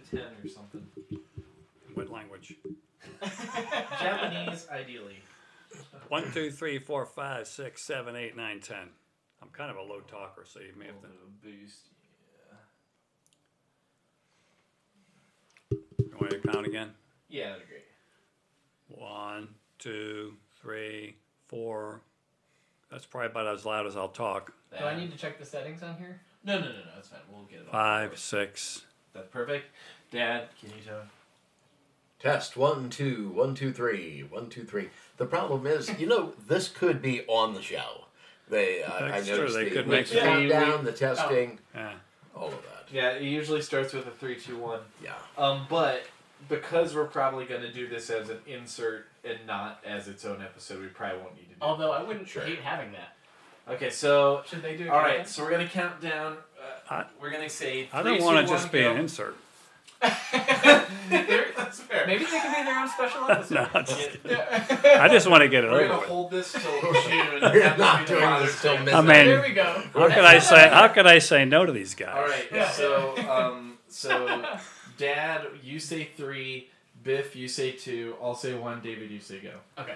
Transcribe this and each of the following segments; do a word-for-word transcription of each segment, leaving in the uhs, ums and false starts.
ten or something. What language? Japanese, ideally. One, two, three, four, five, six, seven, eight, nine, ten. I'm kind of a low talker, so you may have to. Boost. You want me to count again? Yeah, that'd be great. One, two, three, four. That's probably about as loud as I'll talk. Do I need to check the settings on here? No, no, no, no. That's fine. We'll get it. Five, six. That's perfect. Dad, can you tell? Test one, two, one, two, three, one, two, three. The problem is, you know, this could be on the show. They, uh, I That's noticed true, they the, could the make- countdown, we- the testing, Yeah. all of that. Yeah, it usually starts with a three, two, one. Yeah. Um, but because we're probably going to do this as an insert and not as its own episode, we probably won't need to do Although I wouldn't Sure. hate having that. it. Okay, so Should they do it? all right, so we're going to count down. Uh, I- we're going to say. I three, don't two, want to one, just be go. an insert. That's fair. Maybe they can be their own special episode. No, I'm just kidding. Yeah. I just want to get it We're over going to with. hold this till June. and We're have not this be the doing Father's this till Day. midnight. I mean, There we go. How could I say? How could I say no to these guys? All right, Yeah. so um, so Dad, you say three. Biff, you say two. I'll say one. David, you say go. Okay.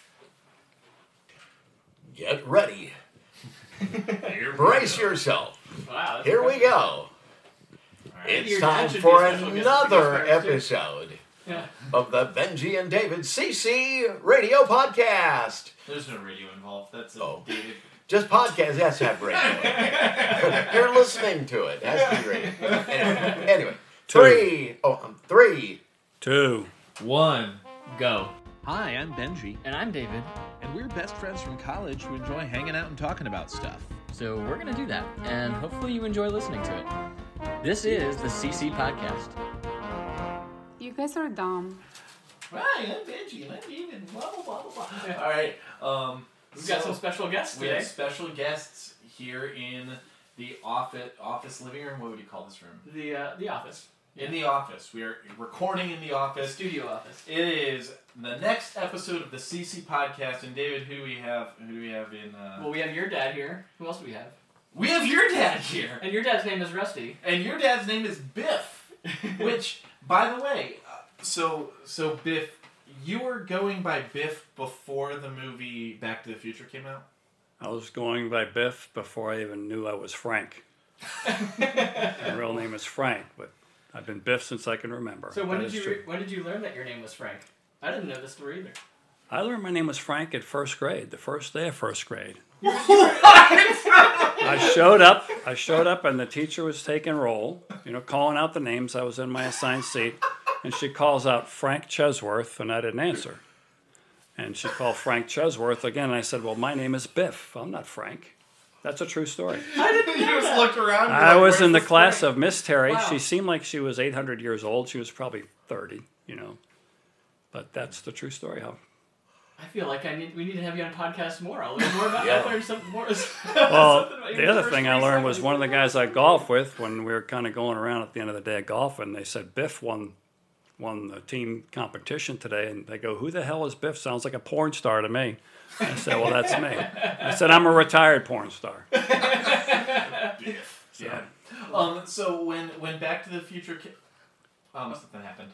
Get ready. Brace yourself. Wow. that's Here we impressive. go. Alright. It's Your dad time should be for a special guest. another He goes first, too. episode Yeah. of the Benji and David C C Radio Podcast. There's no radio involved. That's a Oh. David. Just podcast, has to have radio. You're listening to it. It has to be radio. Anyway, anyway Two. three. Oh, um, three. Two. One. Go. Hi, I'm Benji, And I'm David. and we're best friends from college who enjoy hanging out and talking about stuff. So we're going to do that, and hopefully you enjoy listening to it. This is the C C Podcast. You guys are dumb. Right, I'm Benji, and I'm David. Blah blah blah blah blah. All right. Um, We've got so some special guests we today. have special guests here in the office office living room. What would you call this room? The uh, the office. In the office. We are recording in the office. Studio office. It is the next episode of the C C Podcast, and David, who do we have? Who do we have in? Uh... Well, we have your dad here. Who else do we have? we have your dad here, And your dad's name is Rusty. and your dad's name is Biff. Which, by the way, uh, so so Biff, you were going by Biff before the movie Back to the Future came out. I was going by Biff before I even knew I was Frank. My real name is Frank, but I've been Biff since I can remember. So when That did is you true. re- when did you learn that your name was Frank? I didn't know this story either. I learned my name was Frank at first grade, the first day of first grade. I showed up. I showed up, and the teacher was taking roll, you know, calling out the names. I was in my assigned seat, and she calls out Frank Chesworth, and I didn't answer. And she called Frank Chesworth again, and I said, "Well, my name is Biff. I'm not Frank." That's a true story. You just looked around. and I like, was "Where's in the this class Frank?" of Miss Terry. Wow. She seemed like she was eight hundred years old. She was probably thirty, you know. But that's the true story. How I feel like I need we need to have you on podcast more. I'll learn more about Yeah. I learned something more. Well, something about the your other first thing I three learned was seconds. one of the guys I golf with when we were kind of going around at the end of the day golfing. They said Biff won won the team competition today, and they go, "Who the hell is Biff? Sounds like a porn star to me." I said, "Well, that's me." I said, "I'm a retired porn star." So, Yeah. Um. So when when Back to the Future, ca- um, something happened.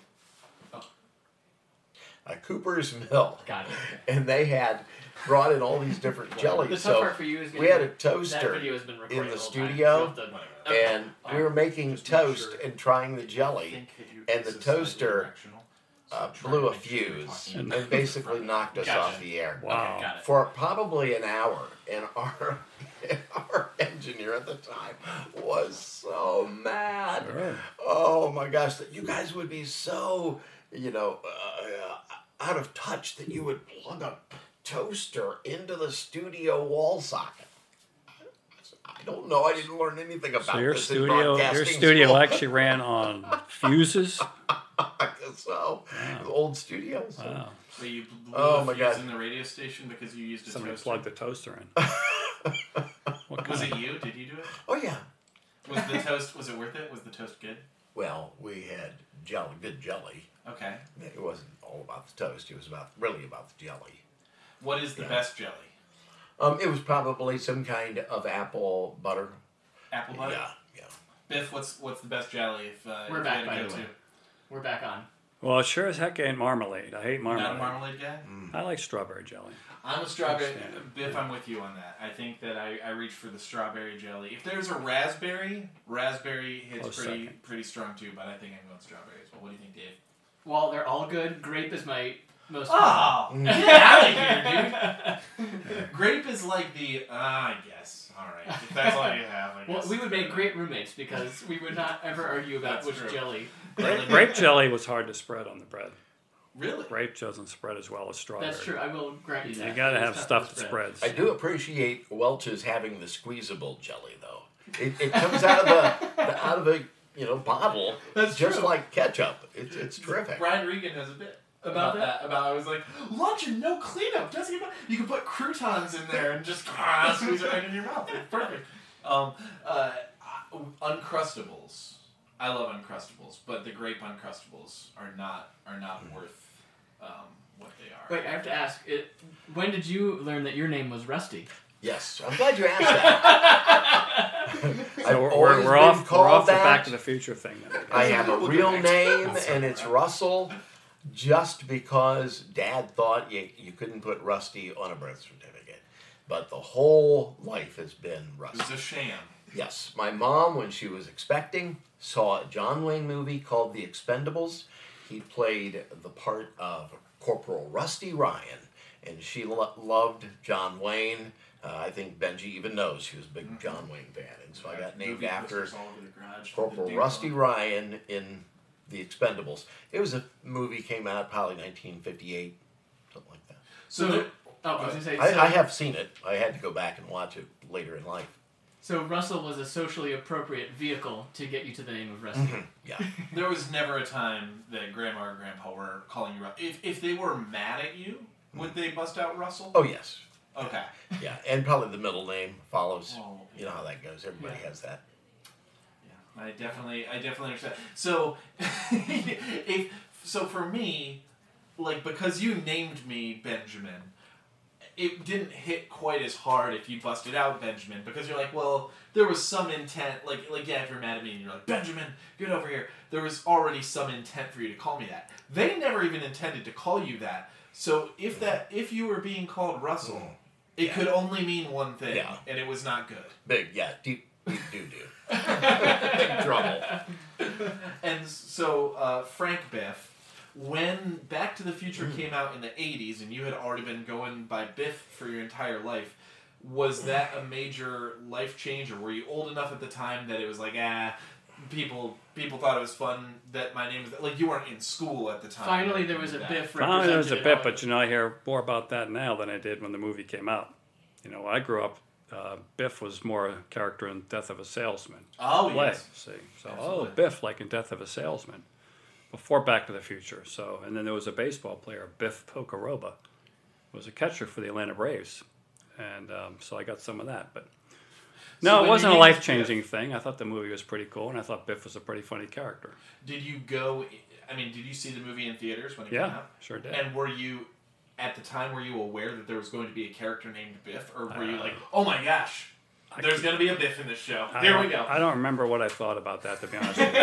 At Cooper's Mill. Got it. And they had brought in all these different The jellies. tough So part for you is we had a that toaster video has been recorded in the the whole time, studio, so the- and we were making Just make toast sure. and trying the jelly, Think that you- and the this is slightly toaster directional, so uh, try blew to a make sure you're fuse talking And- and basically knocked us Gotcha. off the air. wow. Okay, got it. For probably an hour, and our our engineer at the time was so mad. Sure. Oh my gosh, that you guys would be so, you know, uh, out of touch that you would plug a toaster into the studio wall socket. I don't know. I didn't learn anything about So your this in studio, your broadcasting studio school. actually ran on fuses. I guess so. The old studios. Wow. So you blew Oh a my fuse God. in the radio station because you used a Somebody toaster. plugged the toaster in. What Was kind it of- you? Did you do it? Oh yeah. Was the toast? Was it worth it? Was the toast good? Well, we had jelly, good jelly. Okay. It wasn't all about the toast. It was about really about the jelly. What is the Yeah. best jelly? Um, it was probably some kind of apple butter. Apple butter. Yeah, yeah. Biff, what's what's the best jelly? If uh, We're if back, you by had to the go way. we're back on. Well, it sure as heck ain't marmalade. I hate marmalade. Not a marmalade guy? I like strawberry jelly. I'm a strawberry. Understand. Biff, I'm with you on that. I think that I, I reach for the strawberry jelly. If there's a raspberry, raspberry hits Close pretty second. pretty strong too, but I think I'm going strawberry as well. What do you think, Dave? Well, they're all good. Grape is my most. Oh, get out of here, dude. Grape is like the, uh, I guess. All right. If that's all you have, I Well, guess. we would make great roommates because we would not ever argue about That's which true. jelly. Grape, grape jelly was hard to spread on the bread. Really? Grape doesn't spread as well as strawberry. That's true. I will grant you that. You gotta It's have tough stuff to that spread. spreads. I do appreciate Welch's having the squeezable jelly, though. It, it comes out of a the, out of a you know bottle, That's just true. like ketchup. It's it's terrific. Brian Regan has a bit About about, that? that. About I was like, luncheon, no cleanup. Doesn't even, you can put croutons in there and just ah, squeeze it right in your mouth. It's perfect. Um, uh, Uncrustables. I love Uncrustables, but the grape Uncrustables are not are not worth um, what they are. Wait, I have to ask. It, when did you learn that your name was Rusty? Yes, I'm glad you asked that. I've So we're, always we're, we're been off, we're called off the that. Back to the Future thing. Then. I have a We'll do real next name, episode. and it's Russell, just because Dad thought you, you couldn't put Rusty on a birth certificate. But the whole life has been It Rusty. was a sham. Yes, my mom, when she was expecting, saw a John Wayne movie called The Expendables. He played the part of Corporal Rusty Ryan, and she lo- loved John Wayne. Uh, I think Benji even knows she was a big John Wayne fan, and so I got named Movie after posters all over the garage. Corporal The dude Rusty on- Ryan in The Expendables. It was a movie, came out probably nineteen fifty-eight, something like that. So, So, there- oh, I was gonna say. so, I, I have seen it. I had to go back and watch it later in life. So Russell was a socially appropriate vehicle to get you to the name of Rusty. Yeah. there was never a time that Grandma or Grandpa were calling you Russell. If if they were mad at you, would they bust out Russell? Oh, yes. Okay. Yeah, and probably the middle name follows. Oh, You know how that goes. Everybody Yeah. has that. Yeah, I definitely, I definitely understand. So, if so, for me, like because you named me Benjamin, it didn't hit quite as hard if you busted out Benjamin because you're like, well, there was some intent. Like, like yeah, if you're mad at me and you're like, Benjamin, get over here. There was already some intent for you to call me that. They never even intended to call you that. So if that, if you were being called Russell, it Yeah. could only mean one thing, Yeah. and it was not good. Big, yeah, deep, deep doo-doo. Big trouble. And so, uh, Frank Biff, when Back to the Future came out in the eighties and you had already been going by Biff for your entire life, was that a major life change, or were you old enough at the time that it was like, ah, people people thought it was fun that my name was... Like, you weren't in school at the time. Finally, right? there was a That- Biff Finally, there was a represented bit, in but you know, I hear more about that now than I did when the movie came out. You know, when I grew up, uh, Biff was more a character in Death of a Salesman. Oh, play, yes. see. So, Absolutely. oh, Biff, like in Death of a Salesman, before Back to the Future. So, and then there was a baseball player, Biff Pocoroba, who was a catcher for the Atlanta Braves, and um, so I got some of that. But So no, when it you wasn't a named life changing thing. I thought the movie was pretty cool, and I thought Biff was a pretty funny character. Did you go... I mean, did you see the movie in theaters when it came Yeah, out? sure did. And were you... At the time, were you aware that there was going to be a character named Biff? Or were you Uh, like, oh my gosh, I there's can't- going to be a Biff in this show. I Here don't- we go. I don't remember what I thought about that, to be honest with you.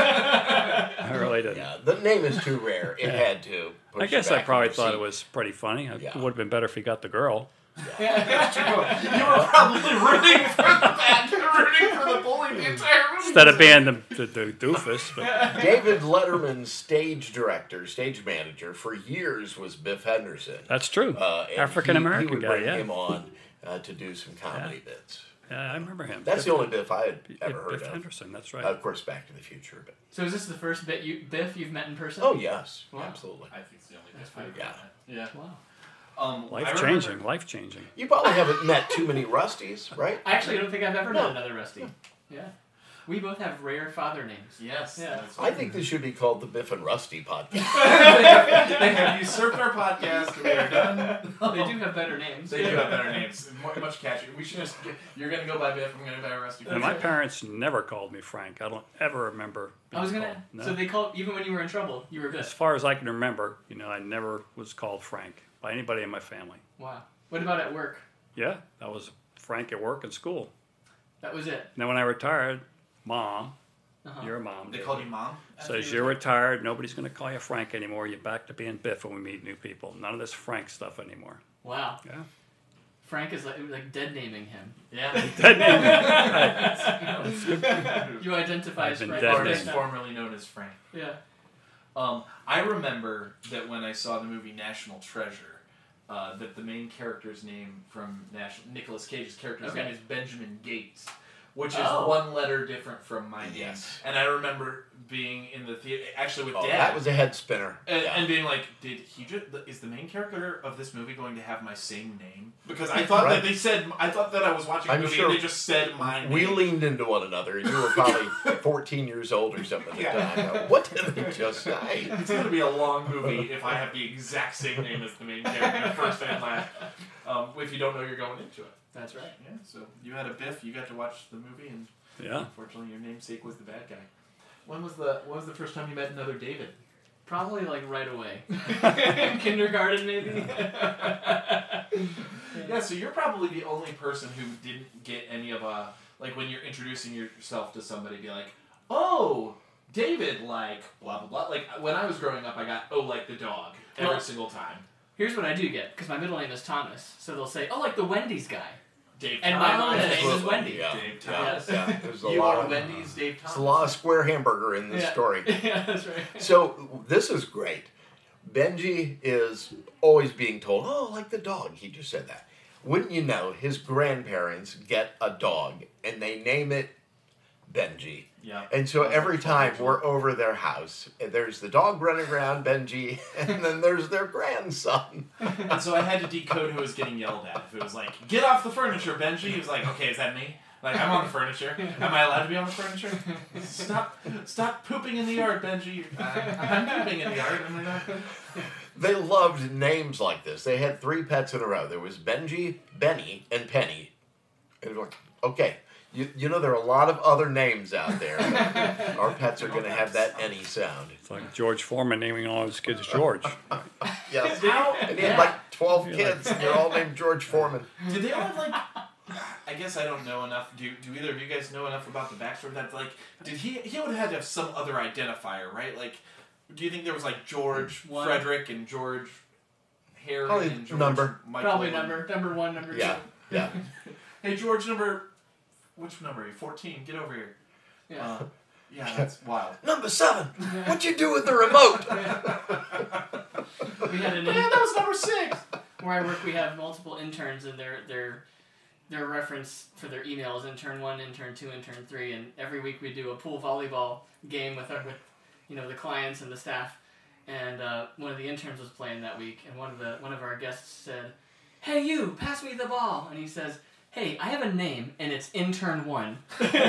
I really didn't. Yeah, the name is too rare. It Yeah. had to. Push I you guess I back in probably your thought seat. it was pretty funny. It Yeah. would have been better if he got the girl. That's true. You were probably rooting for the bad, rooting for the bully the entire movie. Instead of being the, the, the doofus. But David Letterman's stage director, stage manager for years was Biff Henderson. that's true. Uh, and African American he, he would guy, bring yeah. him on uh, to do some comedy bits. Yeah, I remember him. That's the Biff- only Biff I had ever Biff heard of. Henderson, that's right. Uh, of course, Back to the Future. But So is this the first bit you, Biff you've met in person? Uh, oh yes, Wow. absolutely. I think it's the only That's Biff I've pretty got. Yeah. Wow. Um, I life remember- changing, life changing. You probably haven't met too many Rusties, right? Actually, I don't think I've ever No. met another Rusty. Yeah. We both have rare father names. Yes. Yeah. that's I think this should be called the Biff and Rusty podcast. they, have, they have usurped our podcast. We are done. They do have better names. They do have better names. More- Much catchier. We should just. Get, you're gonna go by Biff. I'm gonna go by Rusty. And my parents never called me Frank. I don't ever remember being I was gonna. called. No. So they called even when you were in trouble, you were As Biff. far as I can remember, you know, I never was called Frank by anybody in my family. Wow. What about at work? Yeah, that was Frank at work and school. That was it. And then when I retired, Mom, Uh-huh. Your mom. They did. called you mom? Says you're retired. Nobody's going to call you Frank anymore. You're back to being Biff when we meet new people. None of this Frank stuff anymore. Wow. Yeah. Frank is like, like dead naming him. Yeah. Dead name. You identify I've as been Frank. dead Artist named. formerly known as Frank. Yeah. Um, I remember that when I saw the movie National Treasure, uh, that the main character's name from National Nicolas Cage's character's Okay. name is Benjamin Gates, which is Oh. one letter different from my name. Yes. And I remember being in the theater, actually with Oh, Dad, that was a head spinner. and, Yeah. and being like, "Did he just is the main character of this movie going to have my same name?" Because I thought Right. that they said, I thought that I was watching a I'm movie sure and they just said my name. We leaned into one another. You were probably fourteen years old or something at the Yeah. time. What did they just say? It's going to be a long movie if I have the exact same name as the main character, first and last. Um, if you don't know you're going into it. That's right. Yeah, so you had a Biff, you got to watch the movie, and Yeah. unfortunately your namesake was the bad guy. When was the when was the first time you met another David? Probably like right away. Kindergarten, maybe. Yeah, so you're probably the only person who didn't get any of a, like when you're introducing yourself to somebody, be like, oh, David, like, blah, blah, blah. Like, when I was growing up, I got, oh, like the dog, every Well- single time. Here's what I do get, because my middle name is Thomas. So they'll say, oh, like the Wendy's guy. Dave And my Thomas. mom's name is Absolutely, Wendy. Yeah. Dave Yeah. Thomas. Yeah. There's a You lot are of Wendy's Dave Thomas. There's a lot of square hamburger in this Yeah. story. Yeah, that's right. So this is great. Benji is always being told, "Oh, like the dog." He just said that. Wouldn't you know? His grandparents get a dog and they name it Benji. Yeah. And so every time we're over their house, there's the dog running around, Benji, and then there's their grandson. And so I had to decode who was getting yelled at. If it was like, get off the furniture, Benji, he was like, okay, is that me? Like, I'm on the furniture. Am I allowed to be on the furniture? Stop stop pooping in the yard, Benji. Uh, I'm pooping in the yard. Am I not? They loved names like this. They had three pets in a row. There was Benji, Benny, and Penny. And they're like, okay, you, you know there are a lot of other names out there. But our pets are going to have that any sound. It's like George Foreman naming all his kids George. Yes. How, And he had like twelve kids, and they're all named George Foreman. did they all have like... I guess I don't know enough. Do do either of you guys know enough about the backstory? That like, did he he would have had to have some other identifier, right? Like, do you think there was like George One. Frederick and George Harry Probably and George number. Michael? Probably and- number number one, number Yeah, two. yeah. Hey George, number which number are you? Fourteen. Get over here. Yeah. Uh, yeah, that's wild. Number seven. What you do with the remote? We had an Man, in- that was number six. where I work. We have multiple interns, and their their their reference for their email is intern one, intern two, intern three, and every week we do a pool volleyball game with our, with you know the clients and the staff. And uh, one of the interns was playing that week, and one of the one of our guests said, "Hey, you, pass me the ball," and he says, "Hey, I have a name, and it's intern one."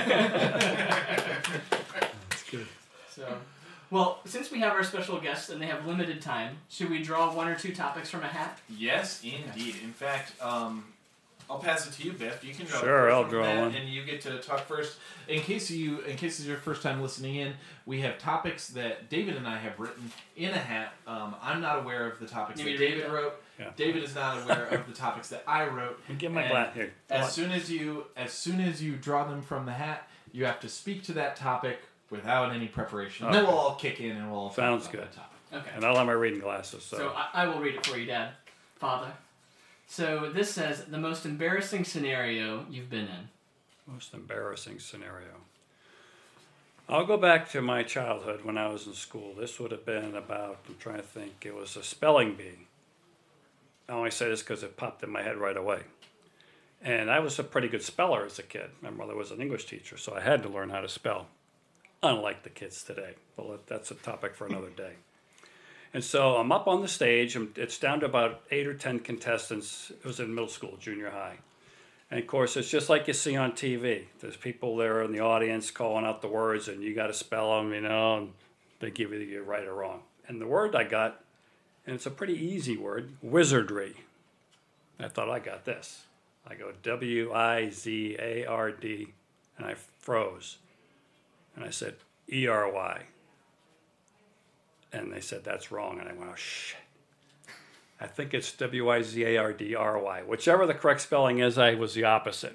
That's good. So, well, since we have our special guests and they have limited time, should we draw one or two topics from a hat? Yes, indeed. In fact, um, I'll pass it to you, Biff. You can draw. Sure, the first I'll one, draw Matt, one. and you get to talk first. In case you, in case it's your first time listening in, we have topics that David and I have written in a hat. Um, I'm not aware of the topics You that need to read David it? wrote. Yeah. David is not aware of the topics that I wrote. Let me get my And glass here. As soon as you, as soon as you draw them from the hat, you have to speak to that topic without any preparation. And Then Okay. we'll all kick in and we'll all talk Sounds about good. that topic. Okay. And I'll have my reading glasses. So, So I, I will read it for you, Dad. Father. So this says, the most embarrassing scenario you've been in. most embarrassing scenario. I'll go back to my childhood when I was in school. This would have been about, I'm trying to think, it was a spelling bee. I only say this because it popped in my head right away. And I was a pretty good speller as a kid. My mother was an English teacher, so I had to learn how to spell. Unlike the kids today. Well, that's a topic for another day. And so I'm up on the stage, and it's down to about eight or ten contestants. It was in middle school, junior high. And of course, it's just like you see on T V. There's people there in the audience calling out the words, and you got to spell them, you know, and they give you the right or wrong. And the word I got, and it's a pretty easy word, wizardry. I thought I got this. I go W I Z A R D, and I froze. And I said, E R Y. And they said, that's wrong. And I went, oh, shit. I think it's W I Z A R D R Y. Whichever the correct spelling is, I was the opposite.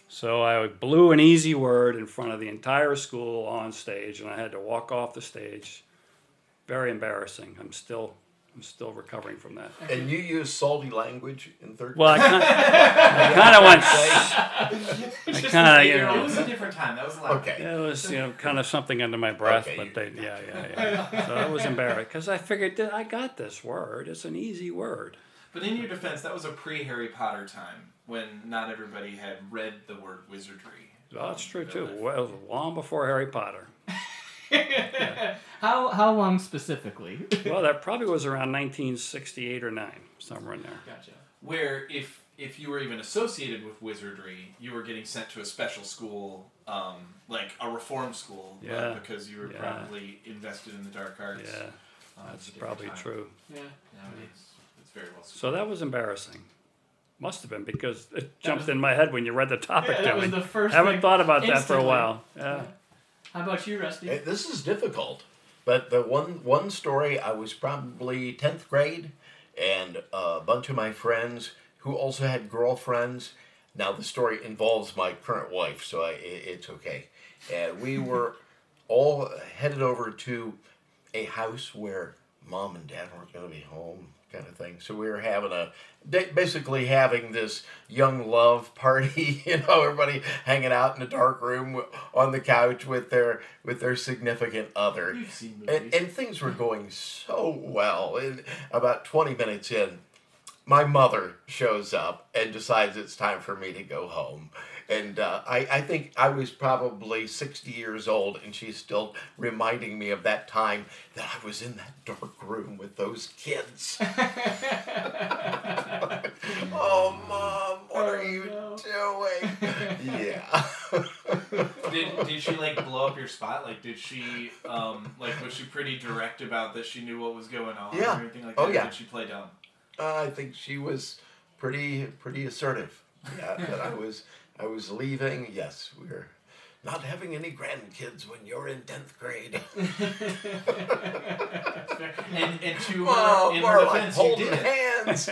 So I blew an easy word in front of the entire school on stage, and I had to walk off the stage. Very embarrassing. I'm still, I'm still recovering from that. And you use salty language in third Well, I grade? kind of went. I kind of, you It know, was a different time. That was a lot. Okay. it was, you know, kind of something under my breath, Okay, but you- they, yeah, yeah, yeah. So I was embarrassed because I figured that I got this word. It's an easy word. But in your defense, that was a pre-Harry Potter time when not everybody had read the word wizardry. Well, that's true too. Well, it was long before Harry Potter. How how long specifically? Well, that probably was around nineteen sixty-eight or nine, somewhere in there. Gotcha. Where if if you were even associated with wizardry, you were getting sent to a special school, um, like a reform school, uh, Yeah. because you were Yeah. probably invested in the dark arts. Yeah, um, that's at a different probably time. true. Yeah. Nowadays, it's very well. So that was embarrassing. Must have been because it jumped was- in my head when you read the topic Yeah, to that me. was the first I haven't thing thought about that for a instantly. while. Yeah. How about you, Rusty? Hey, this is difficult, but the one one story, I was probably tenth grade, and a bunch of my friends who also had girlfriends. Now the story involves my current wife, so I, it, it's okay. Uh, we were all headed over to a house where mom and dad weren't going to be home, kind of thing. So we were having a, basically having this young love party. You know, everybody hanging out in a dark room on the couch with their with their significant other. You've seen movies. And, and things were going so well. And about twenty minutes in, my mother shows up and decides it's time for me to go home. And uh, I, I think I was probably sixty years old, and she's still reminding me of that time that I was in that dark room with those kids. Oh, Mom, what are you doing? Yeah. Did did she like blow up your spot? Like, did she um like was she pretty direct about that? She knew what was going on Yeah. or anything like Oh, that? Or yeah. Did she play dumb? Uh, I think she was pretty pretty assertive. Yeah, that I was I was leaving. Yes, we were not having any grandkids when you're in tenth grade. And and to her, Oh, in more her like defense, you holding did. hands.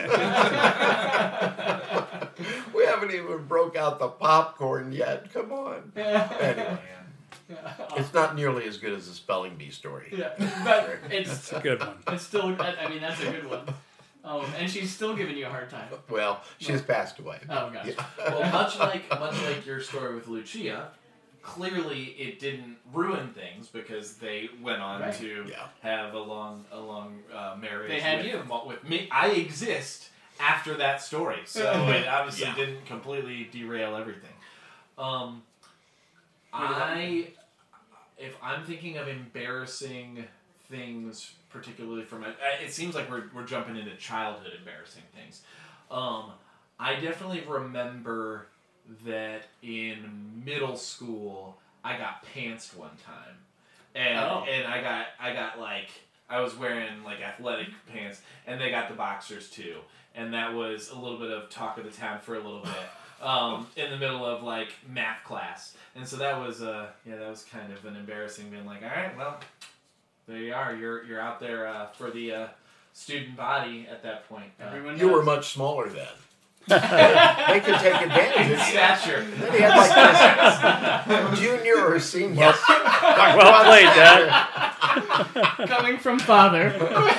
We haven't even broke out the popcorn yet. Come on. Anyway, it's not nearly as good as the spelling bee story. Yeah, but it's That's a good one. it's still. I I mean, that's a good one. Um, and she's still giving you a hard time. Well, she has passed away. Oh gosh. Yeah. Well, much like much like your story with Lucia, clearly it didn't ruin things because they went on Right. to Yeah. have a long a long uh, marriage. They had with, you. with me. I exist after that story, so it obviously Yeah. didn't completely derail everything. Um, What about I, if I'm thinking of embarrassing things, particularly from my, it seems like we're we're jumping into childhood embarrassing things. Um, I definitely remember that in middle school I got pantsed one time, and Oh. and I got I got like I was wearing like athletic pants, and they got the boxers too, and that was a little bit of talk of the town for a little bit. Um, in the middle of like math class, and so that was uh yeah that was kind of an embarrassing being like, all right, well, there you are, you're you're out there uh, for the uh, student body at that point. Uh, Everyone You were knows. much smaller then. They could take advantage of you. stature. Then he had like this junior or senior. Well played, Dad. Coming from father.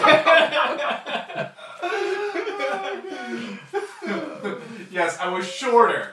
Yes, I was shorter.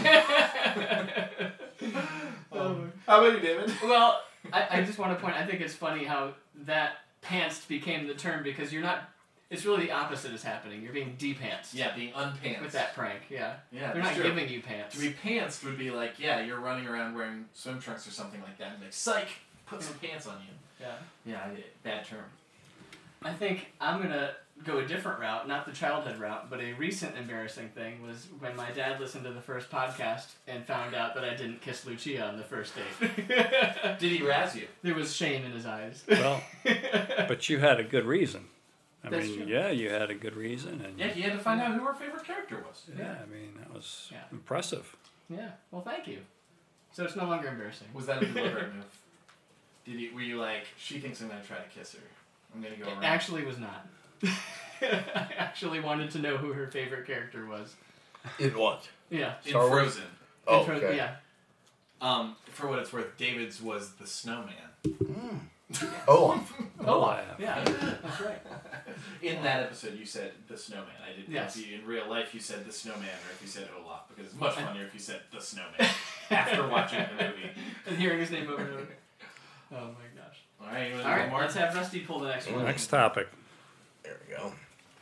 um, how about you, David? Well, I, I just want to point. I think it's funny how that pantsed became the term because you're not. It's really the opposite is happening. You're being de-pantsed. Yeah, being unpants. With that prank, yeah. Yeah, They're that's not true. giving you pants. To be pantsed would be like, yeah, you're running around wearing swim trunks or something like that, and like, psych, put some pants on you. Yeah. Yeah, I did. Bad term. I think I'm gonna go a different route, not the childhood route, but a recent embarrassing thing was when my dad listened to the first podcast and found out that I didn't kiss Lucia on the first date. Did he razz you? There was shame in his eyes. Well, but you had a good reason. I That's mean, true. yeah, you had a good reason, and Yeah, he had to find out who her favorite character was. yeah, I mean that was Yeah. impressive. Yeah. Well, thank you. So it's no longer embarrassing. Was that a deliberate move? Did you, were you like, she thinks I'm gonna try to kiss her. I'm gonna go It around. actually was not. I actually wanted to know who her favorite character was. In what? Yeah. In Star Wars? Frozen. Oh, Intro- okay. Yeah. Um, for what it's worth, David's was the snowman. Oh, Oh, I yeah. That's right. In that episode, you said the snowman. I didn't Yes. know if you, in real life you said the snowman or if you said Olaf, because it's much funnier if you said the snowman after watching the movie. And hearing his name over and over. Oh my gosh. All right, you want All to do right, more? let's have Rusty pull the next one. Next topic. there we go.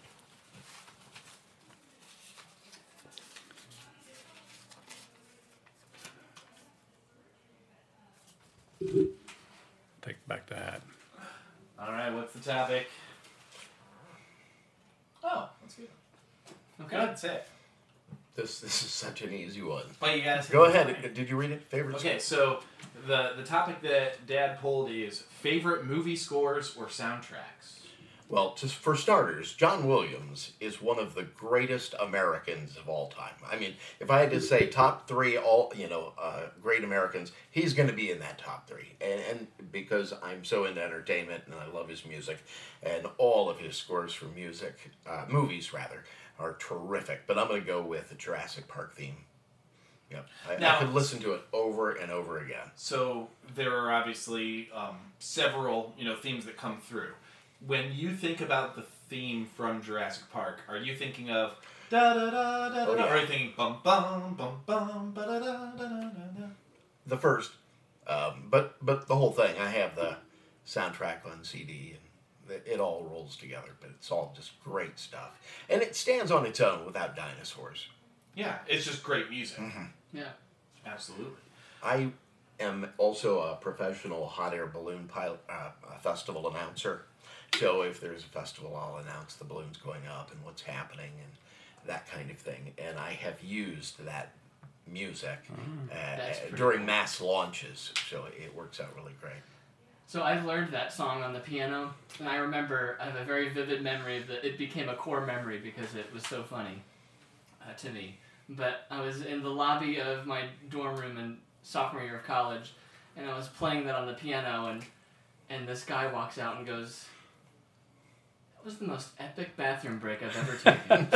Take back the hat. All right, what's the topic? Oh, that's good. Okay. Go ahead, say it. This this is such an easy one. But you gotta say Go it. ahead. Did you read it? Favorite Okay, so the the topic that Dad pulled is favorite movie scores or soundtracks. Well, just for starters, John Williams is one of the greatest Americans of all time. I mean, if I had to say top three, all you know, uh, great Americans, he's going to be in that top three. And, and because I'm so into entertainment and I love his music, and all of his scores for music, uh, movies rather, are terrific. But I'm going to go with the Jurassic Park theme. Yep, I, Now- I could listen to it over and over again. So there are obviously um, several you know themes that come through. When you think about the theme from Jurassic Park, are you thinking of da da da da da, Oh, da, yeah. or are you thinking bum bum bum bum ba da da da da da da? The first, um, but but the whole thing. I have the soundtrack on C D, and it, it all rolls together. But it's all just great stuff, and it stands on its own without dinosaurs. Yeah, it's just great music. Yeah. Absolutely. I am also a professional hot air balloon pilot, uh, uh, festival announcer. So if there's a festival, I'll announce the balloons going up and what's happening and that kind of thing. And I have used that music uh, That's uh, pretty during cool. mass launches, so it works out really great. So I've learned that song on the piano, and I remember I have a very vivid memory of the. It became a core memory because it was so funny uh, to me. But I was in the lobby of my dorm room in sophomore year of college, and I was playing that on the piano, and and this guy walks out and goes, "That was the most epic bathroom break I've ever taken."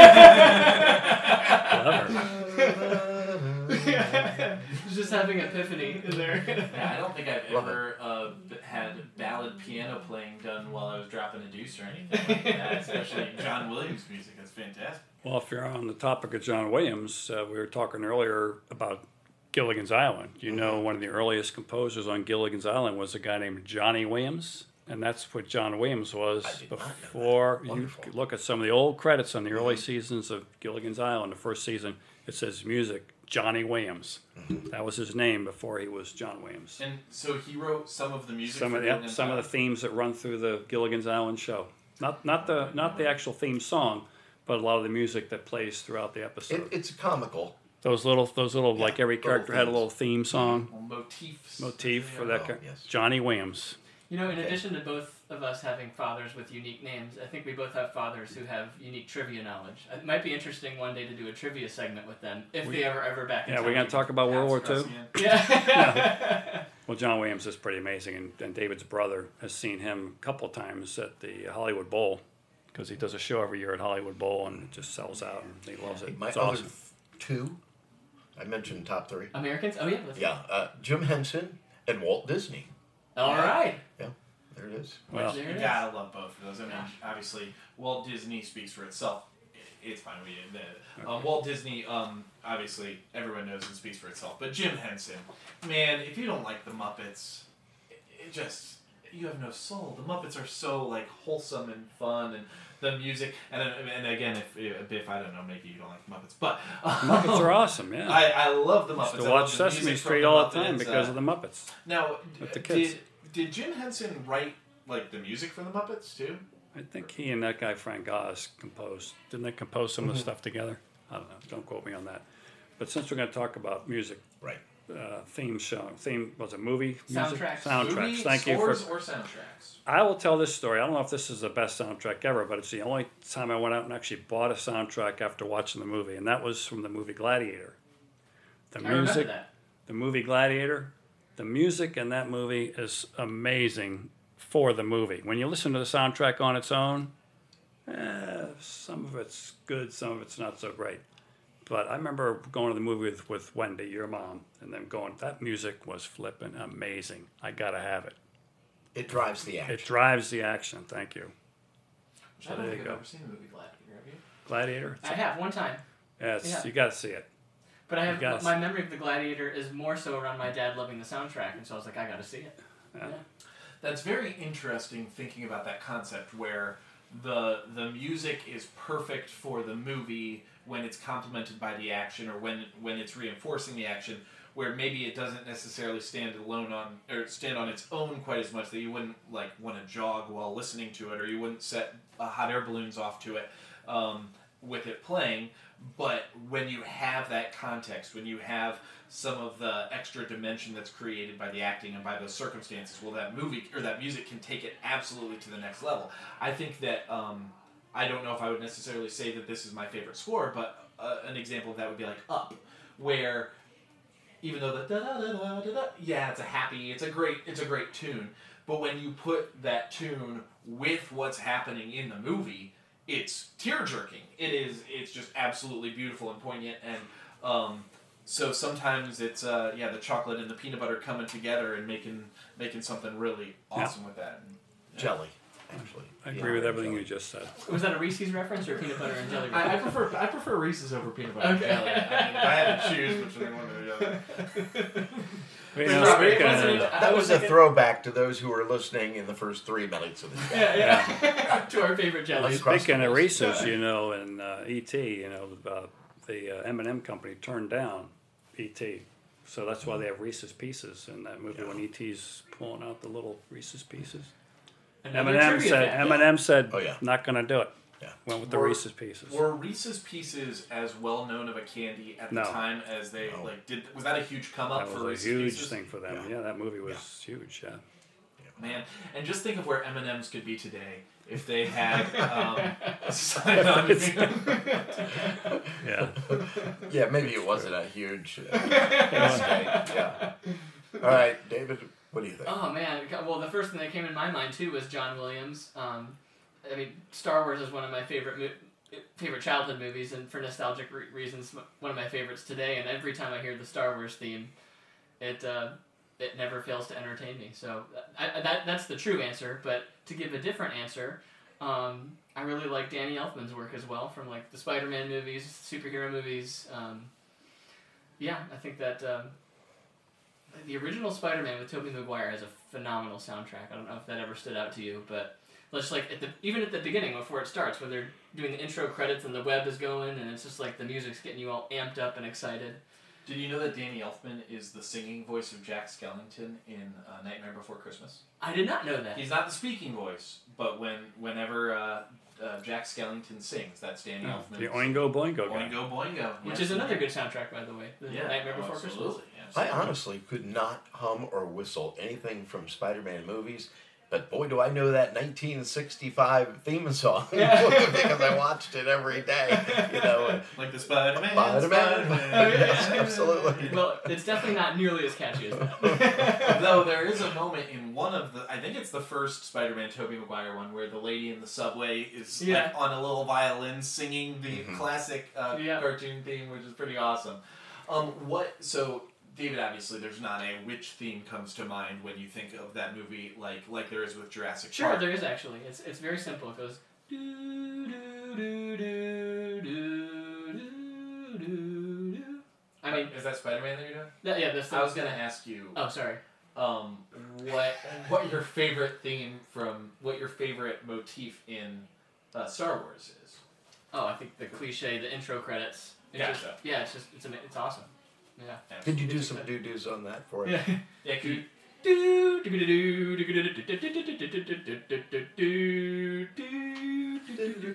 Clever. Just having epiphany there. Yeah, I don't think I've Love ever uh, b- had ballad piano playing done while I was dropping a deuce or anything like that, especially John Williams music. That's fantastic. Well, if you're on the topic of John Williams, uh, we were talking earlier about Gilligan's Island. You know, one of the earliest composers on Gilligan's Island was a guy named Johnny Williams, and that's what John Williams was I did not know that. before. You Wonderful. could look at some of the old credits on the early seasons of Gilligan's Island. The first season, it says music, Johnny Williams. That was his name before he was John Williams. And so he wrote some of the music. Some for of the, yep, Gilligan's some of the Island. themes that run through the Gilligan's Island show. Not not the not the actual theme song, but a lot of the music that plays throughout the episode. It, it's comical. Those little, those little, like every little character had a themes. little theme song, Well, motifs. motif for Yeah. that Oh, guy. yes. Johnny Williams. You know, in addition to both of us having fathers with unique names, I think we both have fathers who have unique trivia knowledge. It might be interesting one day to do a trivia segment with them, if We- they ever ever back in Yeah, time. we're gonna talk about World War Two. Two. Yeah. Well, John Williams is pretty amazing, and, and David's brother has seen him a couple of times at the Hollywood Bowl because he does a show every year at Hollywood Bowl, and it just sells out, and he loves it. My It's other awesome. two, I mentioned top three. Americans? Oh, yeah. Let's Yeah, uh, Jim Henson and Walt Disney. All right. There it is. Well, There You it is. gotta love both of those. I mean, obviously, Walt Disney speaks for itself. It's fine. We did um, Walt Disney, um, obviously, everyone knows it speaks for itself. But Jim Henson, man, if you don't like the Muppets, it, it just you have no soul. The Muppets are so like wholesome and fun, and the music. And and again, if if I don't know, maybe you don't like the Muppets, but um, Muppets are awesome. Yeah, I, I love the I Muppets. used to I love watch the Sesame music from Street all the Muppets, time because uh, of the Muppets. Now, With the d- kids. did did Jim Henson write like the music for the Muppets too? I think he and that guy Frank Oz composed. Didn't they compose some of the stuff together? I don't know. Don't quote me on that. But since we're going to talk about music, Right. uh, theme show, theme was it movie music? Soundtracks. Soundtracks. Movie Thank you for. scores or soundtracks. I will tell this story. I don't know if this is the best soundtrack ever, but it's the only time I went out and actually bought a soundtrack after watching the movie, and that was from the movie Gladiator. The I remember music, that. the movie Gladiator, the music in that movie is amazing for the movie. When you listen to the soundtrack on its own, eh, some of it's good, some of it's not so great. But I remember going to the movie with, with Wendy, your mom, and then going, that music was flipping amazing. I got to have it. It drives the action. It drives the action. Thank you. I So don't there think you I've go. ever seen the movie Gladiator, have you? Gladiator? I have one time, Yes, Yeah. you got to see it. but I You have gotta my memory of the Gladiator is more so around my dad loving the soundtrack, and so I was like, I got to see it. Yeah. Yeah. That's very interesting thinking about that concept where the the music is perfect for the movie when it's complemented by the action or when when it's reinforcing the action, where maybe it doesn't necessarily stand alone on or stand on its own quite as much that you wouldn't like want to jog while listening to it or you wouldn't set uh, hot air balloons off to it um, with it playing. But when you have that context, when you have some of the extra dimension that's created by the acting and by those circumstances, well, that movie or that music can take it absolutely to the next level. I think that um, I don't know if I would necessarily say that this is my favorite score, but uh, an example of that would be like Up, where even though the da da da da da da, yeah, it's a happy, it's a great, it's a great tune, but when you put that tune with what's happening in the movie, it's tear-jerking. It is. It's just absolutely beautiful and poignant, and um, so sometimes it's uh, yeah, the chocolate and the peanut butter coming together and making making something really awesome Yeah. with that. And, Jelly, actually. I Yeah, agree with everything jelly. you just said. Was that a Reese's reference or peanut butter and jelly? I, I reference? prefer I prefer Reese's over peanut butter Okay. and jelly. I mean, if I had to choose between one or the other. You But know, Robert, speaking wasn't of- it- I That was was a thinking- throwback to those who were listening in the first three minutes of the show. Yeah, yeah. To our favorite jelly. Across Speaking the of board. Reese's, you know, in uh, E T, you know, uh, the uh, M and M company turned down E T, so that's why they have Reese's Pieces in that movie when E T's pulling out the little Reese's Pieces. Another Eminem trivia said, fact. Eminem said, Oh, yeah. not gonna do it. Yeah. Went with the Were- Reese's Pieces. Were Reese's Pieces as well known of a candy at the No. time as they No. like did? Was that a huge come up That for was a Reese's huge Pieces? thing for them. Yeah. Yeah, that movie was huge. Yeah. Man, and just think of where M and M's could be today if they had um, signed on to be- Yeah. Yeah, maybe it wasn't a huge uh, mistake. Yeah. All right, David, what do you think? Oh man! Well, the first thing that came in my mind too was John Williams. Um, I mean, Star Wars is one of my favorite mo- favorite childhood movies, and for nostalgic re- reasons, m- one of my favorites today. And every time I hear the Star Wars theme, it uh, it never fails to entertain me. So I, I- that that's the true answer. But to give a different answer, um, I really like Danny Elfman's work as well, from like the Spider-Man movies, superhero movies. Um, yeah, I think that. Um, The original Spider-Man with Tobey Maguire has a phenomenal soundtrack. I don't know if that ever stood out to you, but just like at the even at the beginning before it starts, when they're doing the intro credits and the web is going, and it's just like the music's getting you all amped up and excited. Did you know that Danny Elfman is the singing voice of Jack Skellington in uh, Nightmare Before Christmas? I did not know that. He's not the speaking voice, but when whenever uh, uh, Jack Skellington sings, that's Danny Oh, Elfman. the Oingo Boingo guy. Oingo Boingo. Which yes, is another indeed. good soundtrack, by the way. The Yeah, Nightmare oh, Before absolutely, Christmas. I absolutely. honestly could not hum or whistle anything from Spider-Man movies, but boy, do I know that nineteen sixty-five theme song Yeah. because I watched it every day. You know, and Like the Spider-Man. Spider-Man. Spider-Man. Yes, absolutely. Well, it's definitely not nearly as catchy as that. Though there is a moment in one of the, I think it's the first Spider-Man Tobey Maguire one, where the lady in the subway is Yeah. like on a little violin singing the Mhm. classic uh, Yeah. cartoon theme, which is pretty awesome. Um, what so? David, obviously, there's not a which theme comes to mind when you think of that movie, like like there is with Jurassic Sure, Park. there is actually. It's it's very simple. It goes. Do, do, do, do, do, do, do, do. I mean, Is that Spider-Man that you're doing? that, yeah, that's the. I was gonna ask you, Oh, sorry. um, what what your favorite theme from what your favorite motif in uh, Star Wars is. Oh, I think the cliche, the intro credits. It's Gotcha. just, yeah, it's just it's ama- it's awesome. Yeah. Could you do some doo-doos on that for us? Yeah. Yeah, could you, Do, do, do, do, do, do, do, do, do, do, do, do, do, do, do,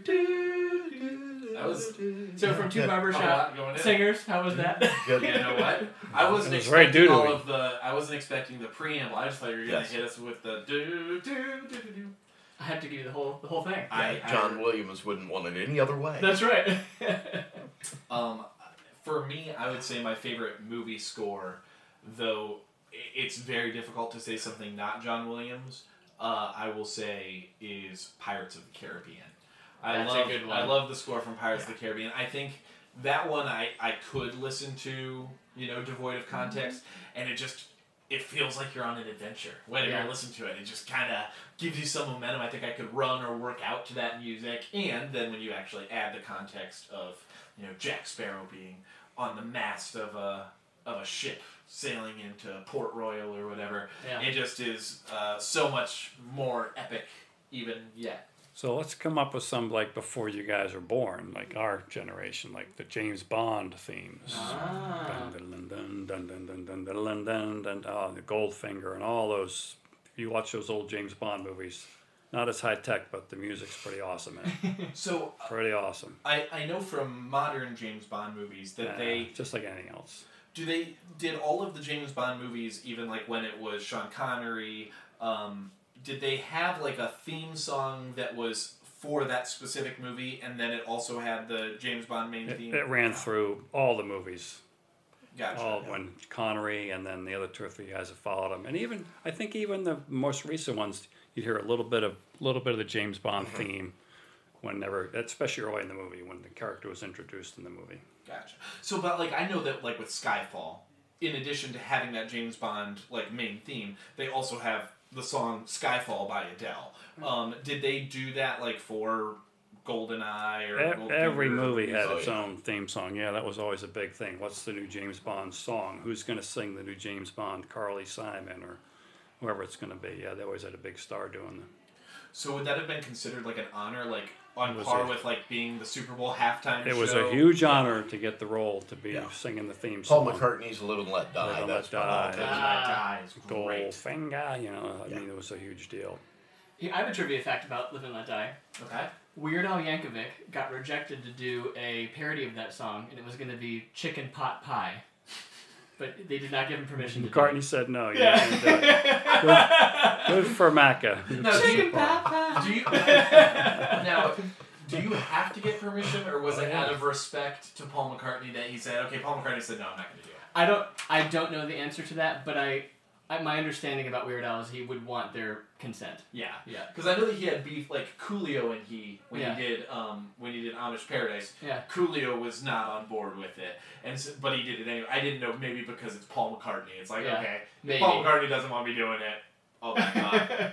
do. that was So from two Yeah. a barbershop lot going in. singers, how was that? Good. You know what? I wasn't It was very expecting all doo-doo-y. of the. I wasn't expecting the preamble. I just thought you were gonna Yes. hit us with the do do do do do. I had to give you the whole the whole thing. I, I John Williams wouldn't want it any other way. That's right. Um, for me, I would say my favorite movie score, though i- it's very difficult to say something not John Williams. Uh, I will say is Pirates of the Caribbean. I That's a love good one. I love the score from Pirates of the Caribbean. I think that one I, I could listen to, you know, devoid of context, and it just, it feels like you're on an adventure whenever Yeah. you listen to it. It just kind of gives you some momentum. I think I could run or work out to that music, and then when you actually add the context of, you know, Jack Sparrow being on the mast of a of a ship sailing into Port Royal or whatever, Yeah. it just is uh, so much more epic even yet. So let's come up with some like before you guys were born, like our generation, like the James Bond themes. Ah. Dun, dun, dun, dun, dun, dun, dun, dun, dun, dun, dun, oh, the Goldfinger and all those. If you watch those old James Bond movies, not as high tech, but the music's pretty awesome, man. So uh, Pretty awesome. I, I know from modern James Bond movies that Uh, they just like anything else. do they did all of the James Bond movies, even like when it was Sean Connery, um, did they have like a theme song that was for that specific movie, and then it also had the James Bond main It, theme? it ran through all the movies. Gotcha. All when Connery and then the other two or three guys that followed him, and even I think even the most recent ones, you'd hear a little bit of little bit of the James Bond theme, whenever, especially early in the movie when the character was introduced in the movie. Gotcha. So, but like I know that like with Skyfall, in addition to having that James Bond like main theme, they also have the song Skyfall by Adele. Um, did they do that like for GoldenEye or E- Goldfinger Every or movie had Oh, its yeah. own theme song. Yeah, that was always a big thing. What's the new James Bond song? Who's going to sing the new James Bond? Carly Simon or whoever it's going to be. Yeah, they always had a big star doing them. So would that have been considered like an honor, like on It was par a- with like being the Super Bowl halftime It show? was a huge honor to get the role to be Yeah. singing the theme Paul song. McCartney's Live and Let Die. Live and That's Let what I'll Die. tell you. Ah, is great. Goldfinger, you know, I Yeah. mean, it was a huge deal. Here, I have a trivia fact about Live and Let Die. Okay. Weird Al Yankovic got rejected to do a parody of that song, and it was going to be Chicken Pot Pie. But they did not give him permission to do McCartney it. said no. You can't do it. Good, good for Macca. Now, do you, Chicken Pot Pie! do you now do you have to get permission, or was it out of respect to Paul McCartney that he said, "Okay"? Paul McCartney said, "No, I'm not going to do it." I don't, I don't know the answer to that, but I, I, my understanding about Weird Al is he would want their consent. Yeah. Yeah. Because I know that he had beef, like Coolio and he when Yeah. he did um when he did Amish Paradise. Yeah. Coolio was not on board with it, and so, but he did it anyway. I didn't know, maybe because it's Paul McCartney. It's like Yeah, okay, maybe. Paul McCartney doesn't want me doing it. Oh my god.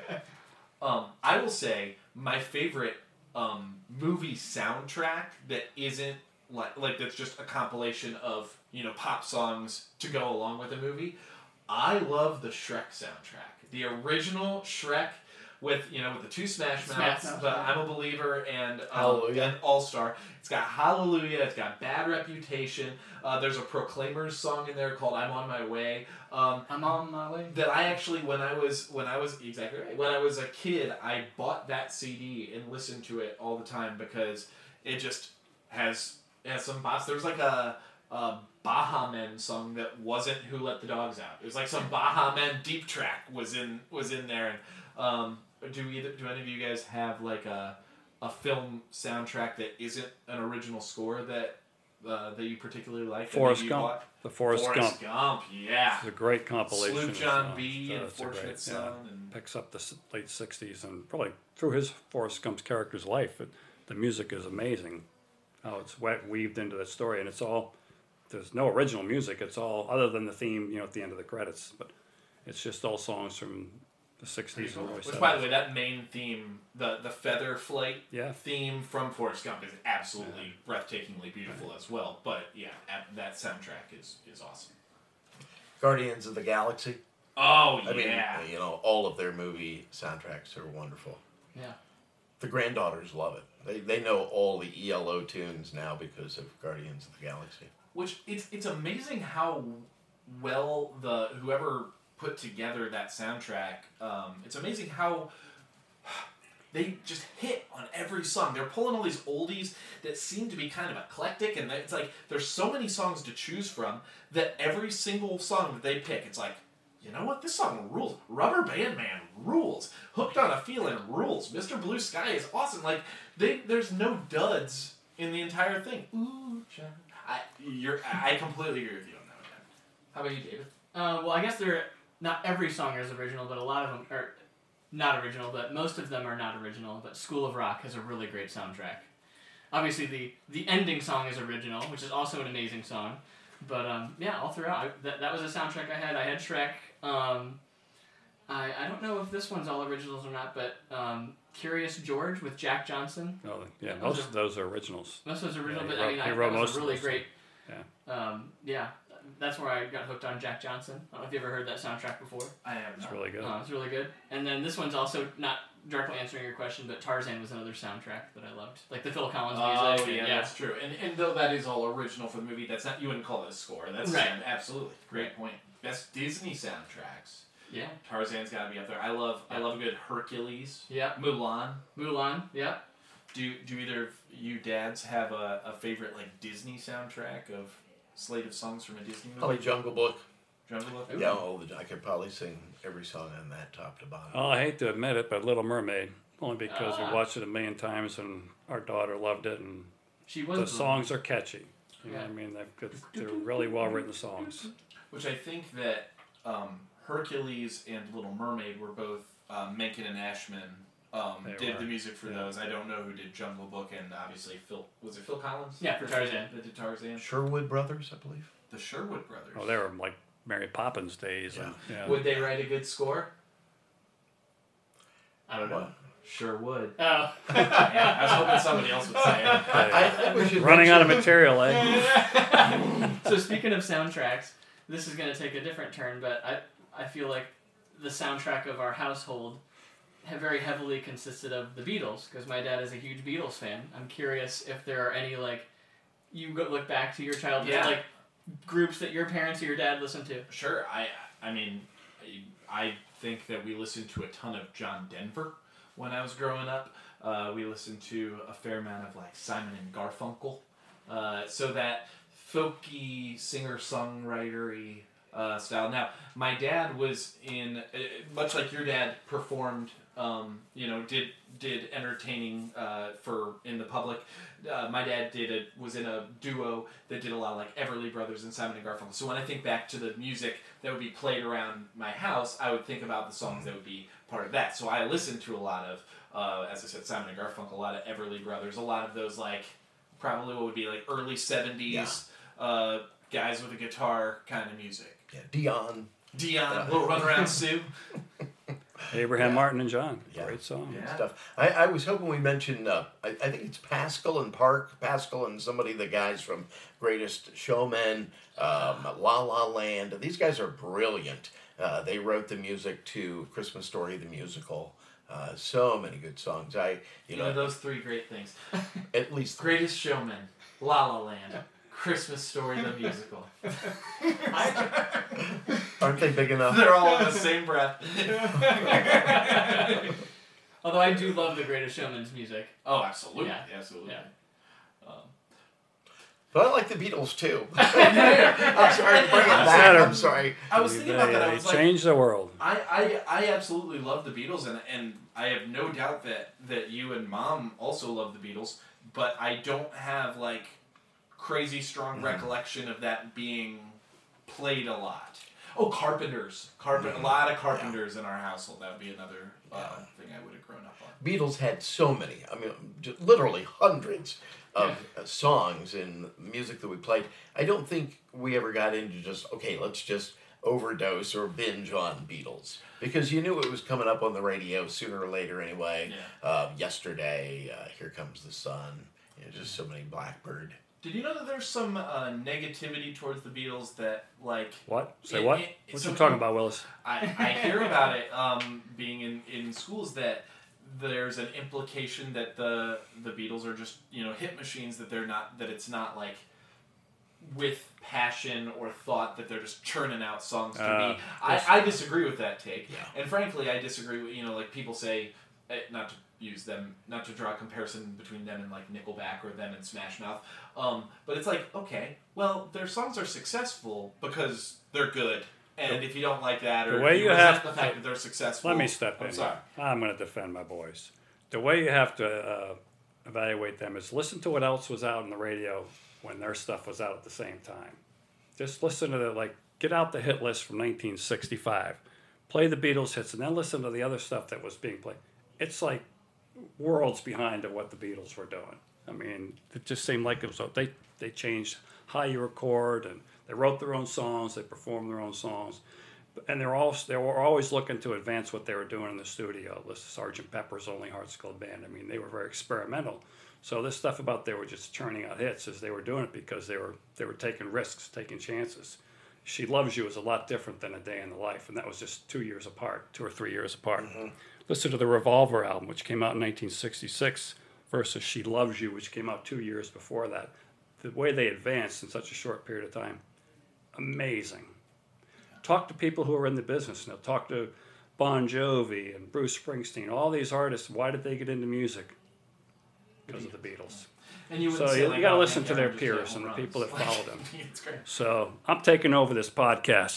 um, I will say my favorite um movie soundtrack that isn't like like that's just a compilation of you know pop songs to go along with a movie. I love the Shrek soundtrack. The original Shrek with you know with the two Smash Mouths, Smash Mouth, the yeah. I'm a Believer and um, Hallelujah. and All Star. It's got Hallelujah. It's got Bad Reputation. Uh, there's a Proclaimers song in there called I'm on My Way. Um, I'm on my way. that I actually when I was when I was exactly right when I was a kid I bought that C D and listened to it all the time because it just has has some bops. There was like a, a Baha Men song that wasn't Who Let the Dogs Out. It was like some Baha Men deep track was in was in there. And um, do either do any of you guys have like a a film soundtrack that isn't an original score that uh, that you particularly like? that Forrest maybe you Gump. bought? The Forrest, Forrest Gump. Gump, yeah. It's a great compilation. Sloop of John songs. B. So and it's a great- Fortunate yeah. Son. And Picks up the s- late sixties and probably through his Forrest Gump's character's life. It, the music is amazing. How it's wet, weaved into the story, and it's all. There's no original music. It's all other than the theme, you know, at the end of the credits. But it's just all songs from the sixties and early Which, seventies. by the way, that main theme, the the feather flight Yeah. theme from Forrest Gump is absolutely breathtakingly beautiful as well. But yeah, at, that soundtrack is is awesome. Guardians of the Galaxy. Oh I mean, yeah, you know, all of their movie soundtracks are wonderful. Yeah. The granddaughters love it. They they know all the E L O tunes now because of Guardians of the Galaxy. which it's it's amazing how well the whoever put together that soundtrack. Um, it's amazing how they just hit on every song. They're pulling all these oldies that seem to be kind of eclectic, and it's like there's so many songs to choose from that every single song that they pick, it's like, you know what, this song rules. Rubber Band Man rules. Hooked on a Feeling rules. Mister Blue Sky is awesome. Like they, there's no duds in the entire thing. Ooh, John. I, you're, I completely agree with you on that one. Dan. How about you, David? Uh, well, I guess they're not every song is original, but a lot of them are not original. But most of them are not original. But School of Rock has a really great soundtrack. obviously the the ending song is original, which is also an amazing song. But um, yeah, all throughout, I, that that was a soundtrack I had. I had Shrek. Um, I I don't know if this one's all originals or not, but um, Curious George with Jack Johnson. Oh, yeah, Those most are- of those are originals. Most of those are original, Yeah, he but I wrote- mean, he I, wrote that most was of a really those great. Yeah. Um, yeah, that's where I got hooked on Jack Johnson. I don't know if you ever heard that soundtrack before. I have It's not. really good. Uh, it's really good. And then this one's also not directly answering your question, but Tarzan was another soundtrack that I loved, like the Phil Collins Oh music. yeah, and- that's true. And and though that is all original for the movie, that's not you wouldn't call it a score. That's Right. um, absolutely great Right. point. Best Disney soundtracks. yeah, Tarzan's got to be up there. I love I love a good Hercules. yeah. Mulan. Mulan, yeah. Do do either of you dads have a, a favorite like Disney soundtrack of slate of songs from a Disney movie? Probably Jungle Book. Jungle Book. Ooh. Yeah, oh, the, I could probably sing every song on that top to bottom. Oh, I hate to admit it, but Little Mermaid, only because Ah. we watched it a million times and our daughter loved it, and She was the songs are catchy. You know Yeah. what I mean? They've got, they're really well written songs. Which I think that um, Hercules and Little Mermaid were both um, Menken and Ashman um, They did were. the music for Yeah. those. I don't know who did Jungle Book, and obviously Phil was it Phil Collins? Yeah, for Tarzan. That did Tarzan. Sherwood Brothers, I believe. The Sherwood Brothers. Oh, they were like Mary Poppins days. And, yeah. Would they write a good score? I don't know. What? Sure would. Oh. Yeah, I was hoping somebody else would say it. I, I think we should Running out of mention- material, eh? So speaking of soundtracks, this is going to take a different turn, but I I feel like the soundtrack of our household have very heavily consisted of the Beatles, because my dad is a huge Beatles fan. I'm curious if there are any, like, you go look back to your childhood, Yeah. like, groups that your parents or your dad listened to. Sure. I I mean, I, I think that we listened to a ton of John Denver when I was growing up. Uh, we listened to a fair amount of like Simon and Garfunkel. Uh, so that folky singer-songwritery uh, style. Now, my dad was in, uh, much like your dad performed, um, you know, did did entertaining uh, for in the public. Uh, my dad did a was in a duo that did a lot of like Everly Brothers and Simon and Garfunkel. So when I think back to the music that would be played around my house, I would think about the songs that would be part of that. So I listened to a lot of, uh, as I said, Simon and Garfunkel, a lot of Everly Brothers, a lot of those like probably what would be like early seventies uh, guys with a guitar kind of music. Yeah, Dion. Dion, Little Run Around Sue. Abraham Yeah. Martin and John. Yeah. Great song. Yeah. Stuff. I, I was hoping we mentioned. Uh, I, I think it's Pascal and Park. Pascal and somebody, the guys from Greatest Showman, um, La La Land. These guys are brilliant. Uh, they wrote the music to Christmas Story the musical. Uh, so many good songs. I, you You know, know those three great things. at least Greatest Showman, La La Land, Christmas Story the musical. aren't they big enough? They're all in the same breath. Although I do love the Greatest Showman's music. Oh, absolutely, Yeah. absolutely. Yeah. But I like the Beatles too. I'm sorry to bring it back. Said I'm her. sorry. I was They, thinking about that. I they was like, changed the world. I, I, I absolutely love the Beatles, and, and I have no doubt that, that you and Mom also love the Beatles, but I don't have, like, crazy strong Mm-hmm. recollection of that being played a lot. Oh, Carpenters. Carpent, Mhm. A lot of Carpenters in our household. That would be another uh, Yeah. thing I would have grown up on. Beatles had so many. I mean, just literally hundreds of uh, songs and music that we played. I don't think we ever got into just, okay, let's just overdose or binge on Beatles. Because you knew it was coming up on the radio sooner or later anyway. Yeah. Uh, yesterday, uh, Here Comes the Sun. You know, just so many Blackbird. Did you know that there's some uh, negativity towards the Beatles that, like... What? Say It- what? it- what so you talking it- about, Willis? I, I hear about it um, being in, in schools that there's an implication that the the Beatles are just, you know, hit machines, that they're not, that it's not like with passion or thought, that they're just churning out songs to Uh, be. I, I disagree with that take. Yeah. And frankly, I disagree with, you know, like people say, eh, not to use them, not to draw a comparison between them and like Nickelback or them and Smash Mouth, um, but it's like, okay, well, their songs are successful because they're good. And if you don't like that, or The way if you you resent have the to- fact that they're successful, Let me step I'm in. sorry. I'm going to defend my boys. The way you have to uh, evaluate them is listen to what else was out on the radio when their stuff was out at the same time. Just listen to the, like, get out the hit list from nineteen sixty-five. Play the Beatles hits, and then listen to the other stuff that was being played. It's like worlds behind of what the Beatles were doing. I mean, it just seemed like it was, they, they changed how you record, and they wrote their own songs, they performed their own songs. And they were, all, they were always looking to advance what they were doing in the studio. This Sergeant Pepper's Lonely Hearts Club Band. I mean, they were very experimental. So this stuff about they were just churning out hits as they were doing it because they were they were taking risks, taking chances. She Loves You was a lot different than A Day in the Life, and that was just two years apart, two or three years apart. Mm-hmm. Listen to the Revolver album, which came out in nineteen sixty-six, versus She Loves You, which came out two years before that. The way they advanced in such a short period of time, amazing. Talk to people who are in the business now. Talk to Bon Jovi and Bruce Springsteen, all these artists. Why did they get into music? Because of the Beatles. And you so say, you, like, you got to oh, listen man, to their just peers home and the runs. people that follow them. It's great. So I'm taking over this podcast.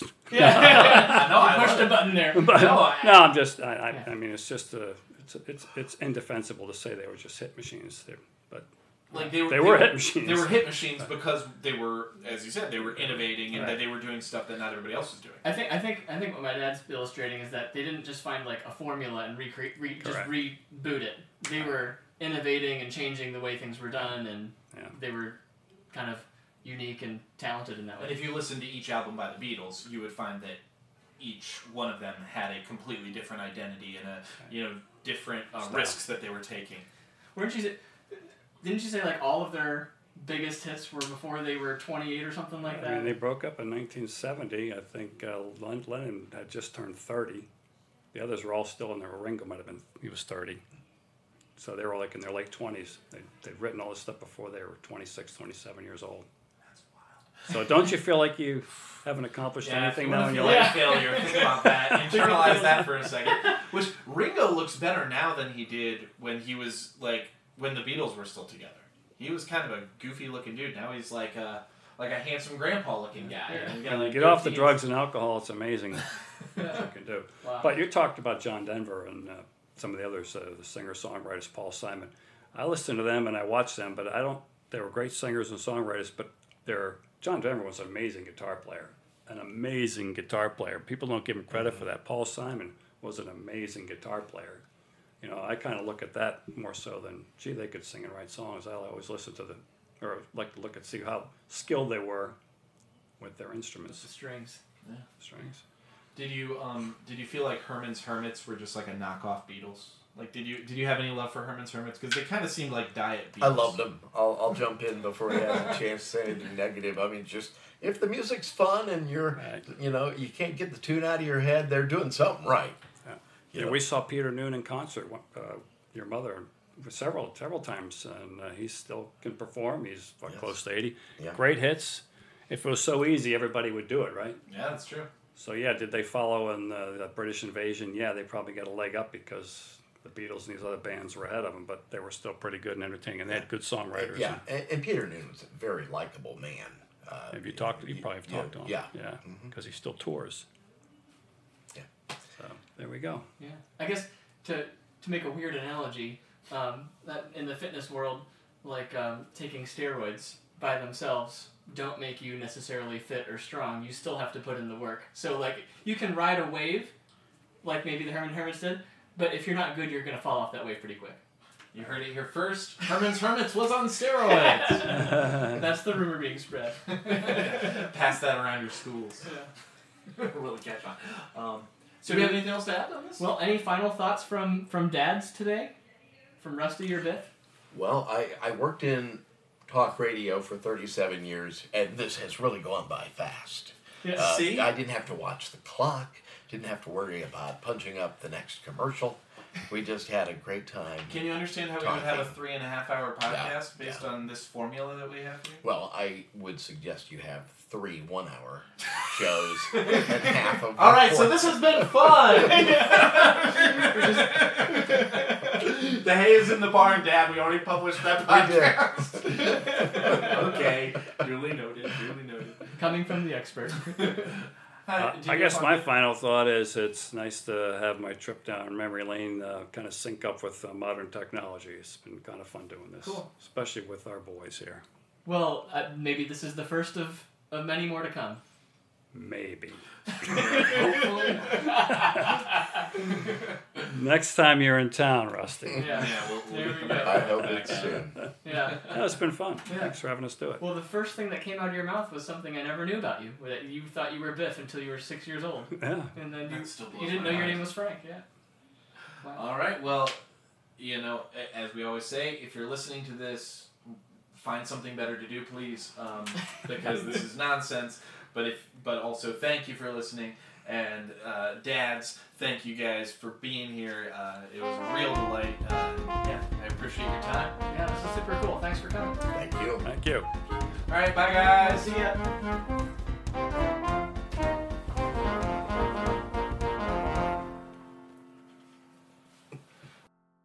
Yeah, no, I Push the button there. But, No, no, I- I'm just. I, I, I mean, it's just a. It's it's it's indefensible to say they were just hit machines. They're, but Like they were, They were hit machines. They were hit machines because they were, as you said, they were innovating and Right. that they were doing stuff that not everybody else was doing. I think I think I think what my dad's illustrating is that they didn't just find like a formula and recreate, re, just Correct. reboot it. They were innovating and changing the way things were done, and Yeah. they were kind of unique and talented in that And way. if you listen to each album by the Beatles, you would find that each one of them had a completely different identity and a you know different uh, Style. risks that they were taking. Weren't you say? Didn't you say like all of their biggest hits were before they were twenty-eight or something like that? I mean, they broke up in nineteen seventy. I think uh, Len- Lennon had just turned thirty. The others were all still in their. Ringo might have been. He was thirty. So they were like in their late twenties. They, they'd written all this stuff before they were twenty-six, twenty-seven years old. That's wild. So don't you feel like you haven't accomplished Yeah, if anything you now want in to your feel life? like a failure, think about that. Internalize that for a second. Which Ringo looks better now than he did when he was like when the Beatles were still together. He was kind of a goofy looking dude. Now he's like a like a handsome grandpa looking guy. Yeah. And he's got, When you like, get off the goatees. drugs and alcohol, it's amazing what you can do. Wow. But you talked about John Denver and uh, some of the others, uh, the singer-songwriters, Paul Simon. I listen to them and I watch them, but I don't. They were great singers and songwriters, but they're John Denver was an amazing guitar player, an amazing guitar player. People don't give him credit for that. Paul Simon was an amazing guitar player. You know, I kind of look at that more so than, gee, they could sing and write songs. I always listen to the, or like to look and see how skilled they were with their instruments, The strings. strings. Did you um did you feel like Herman's Hermits were just like a knockoff Beatles? Like, did you did you have any love for Herman's Hermits? Because they kind of seemed like diet Beatles. I loved them. I'll, I'll jump in before you have a chance to say anything negative. I mean, just if the music's fun and you're, Right. you know, you can't get the tune out of your head, they're doing something right. Yeah, You yeah know. we saw Peter Noon in concert. Uh, your mother several several times, and uh, he still can perform. He's what, Yes. close to eighty. Yeah. Great hits. If it was so easy, everybody would do it, right? Yeah, that's true. So yeah, did they follow in the, the British invasion? Yeah, they probably got a leg up because the Beatles and these other bands were ahead of them, but they were still pretty good and entertaining, and they had good songwriters. Yeah, and, and Peter Noon was a very likable man. Uh, Have you talked? You probably have yeah, talked to him. Yeah. Yeah, because he still tours. Yeah. So there we go. Yeah, I guess to to make a weird analogy, um, that in the fitness world, like um, taking steroids by themselves don't make you necessarily fit or strong. You still have to put in the work. So like you can ride a wave, like maybe the Herman Hermits did, but if you're not good, you're gonna fall off that wave pretty quick. You heard it here first. Herman's Hermits was on steroids. That's the rumor being spread. Pass that around your schools. Yeah. Really catch on. Um, so do you have anything else to add on this? Well, any final thoughts from from dads today, from Rusty or Biff? Well, I, I worked in talk radio for thirty-seven years, and this has really gone by fast. Yeah. Uh, See? I didn't have to watch the clock, didn't have to worry about punching up the next commercial. We just had a great time. Can you understand how we would have a Talking. three and a half hour podcast Yeah, based yeah. on this formula that we have here? Well, I would suggest you have three one-hour shows and half of. All right, four- so this has been fun. The hay is in the barn, Dad. We already published that We did. podcast. Okay, duly noted. Duly noted. Coming from the expert. Uh, Did you I get guess fun? my final thought is it's nice to have my trip down memory lane uh, kind of sync up with uh, modern technology. It's been kind of fun doing this, Cool. especially with our boys here. Well, uh, maybe this is the first of, of many more to come. Maybe. Hopefully. Next time you're in town, Rusty. Yeah. Yeah, we'll, we'll There get we the go. I hope it's soon. Yeah. No, it's been fun. Yeah. Thanks for having us do it. Well, the first thing that came out of your mouth was something I never knew about you. That you thought you were Biff until you were six years old, Yeah. and then you, That still blows you didn't my know your mind. name was Frank. Yeah. Wow. All right. Well, you know, a- as we always say, if you're listening to this, find something better to do, please, um, because this is nonsense. But if, but also, thank you for listening, and uh, dads, thank you guys for being here. Uh, it was a real delight. Uh, yeah, I appreciate your time. Yeah, this is super cool. Thanks for coming. Thank you. Thank you. All right, bye guys. See ya.